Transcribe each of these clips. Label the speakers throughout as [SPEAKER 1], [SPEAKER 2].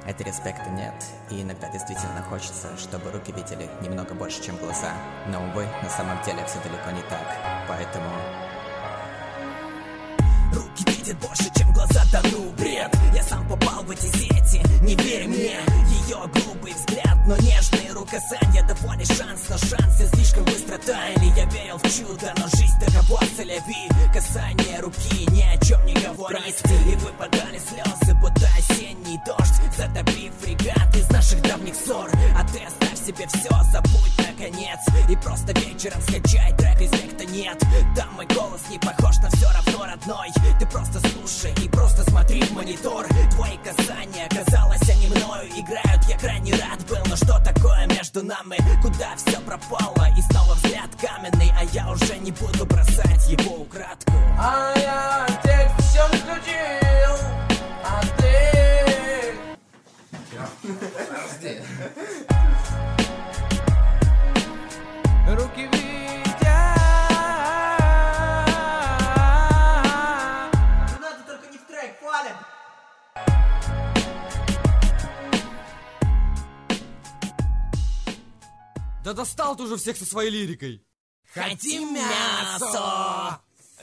[SPEAKER 1] Это респекта нет, и иногда действительно хочется, чтобы руки видели немного больше, чем глаза. Но, увы, на самом деле все далеко не так, поэтому...
[SPEAKER 2] Руки видят больше, чем глаза, да ну бред. Я сам попал в эти сети, не верь мне. Ее грубый взгляд, но нежные рукосанья. Довольный шанс, но шансы слишком быстро таяли. Я верил в чудо, но жизнь договор целяви. Касание руки ни о чем не говорит. И выпадали слезы, будто осенний дождь, затопив фрегат из наших давних ссор. А ты оставь себе все, забудь наконец. И просто вечером скачай трек «Респекта нет». Там мой голос не похож на все равно родной. Ты просто слушай и просто смотри в монитор. Твои касания, казалось, они мною играют. Я крайне рад был, но что такое между нами? Куда все пропало? И снова взгляд каменный, а я уже не буду бросать его украдку.
[SPEAKER 3] А я опять все включил, а ты... Подожди. Руки видят.
[SPEAKER 2] Не надо, только не в трек, Валя.
[SPEAKER 4] Да достал ты уже всех со своей лирикой.
[SPEAKER 2] Хотим мясо.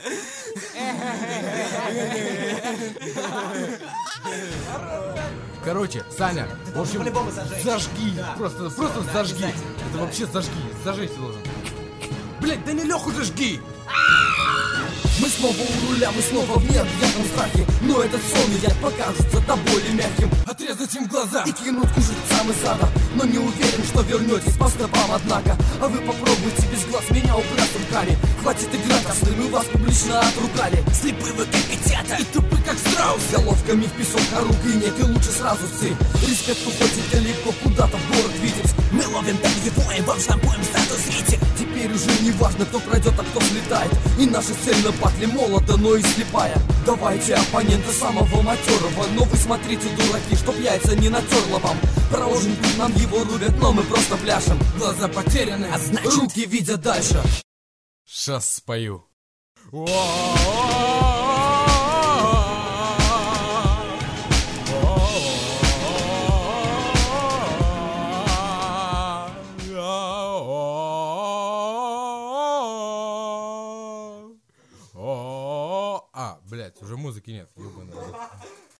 [SPEAKER 4] Короче, Саня, в общем,
[SPEAKER 2] По-любому зажечь.
[SPEAKER 4] зажги, просто зажги. Это вообще зажги, зажечь ты должен. Блять, да не Леху же жги!
[SPEAKER 5] Мы снова у руля, мы снова в необъятном страхе. Но этот сон яд покажется до боли мягким.
[SPEAKER 4] Отрезать им глаза!
[SPEAKER 5] И кинут к жильцам из ада. Но не уверен, что вернетесь по стопам, однако. А вы попробуйте без глаз меня убрать руками. Хватит играть косым, мы вас публично отругали.
[SPEAKER 2] Слепы вы как котята.
[SPEAKER 5] И тупы как страус. Головками в песок, а рук и нет, и лучше сразу сы. Респект уходит далеко, куда-то в город Витебск.
[SPEAKER 2] Мы ловим там его и вам штампуем статус Витя.
[SPEAKER 5] Теперь уже не важно, кто пройдет, а кто слетает. И наша цель на батле молода, но и слепая. Давайте оппонента самого матерого. Но вы смотрите, дураки, чтоб яйца не натерло вам. Проложен путь, нам его рубят, но мы просто пляшем. Глаза потеряны,
[SPEAKER 2] А значит...
[SPEAKER 5] руки видят дальше.
[SPEAKER 4] Сейчас спою. Блять, уже музыки нет, ёбаный.